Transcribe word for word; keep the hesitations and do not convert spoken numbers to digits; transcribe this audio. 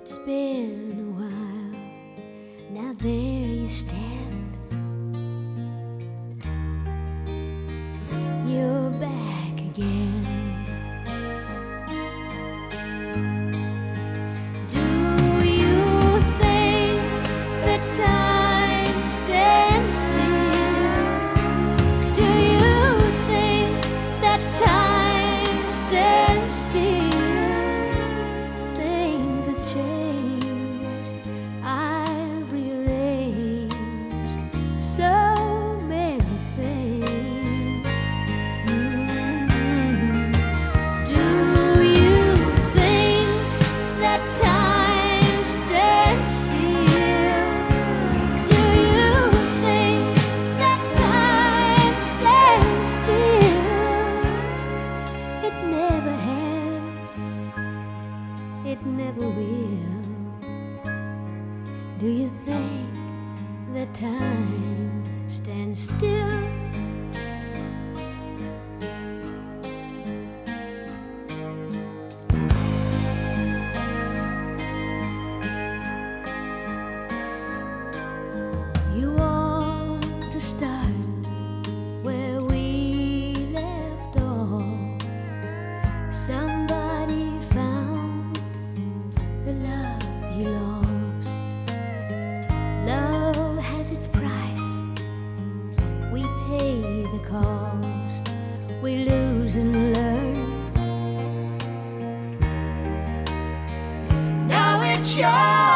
It's been a while, now there you stand. You're back again. Do you think that time stands still? Do you think that time stands still? Things have changed, I've rearranged so many things. Mm-hmm. Do you think that time stands still? Do you think that time stands still? It never has, it never will. Do you think that time stands still? You want to start where we left off. Somebody found the love you lost. Love has its price, we pay the cost. We lose and learn. Now it's yours.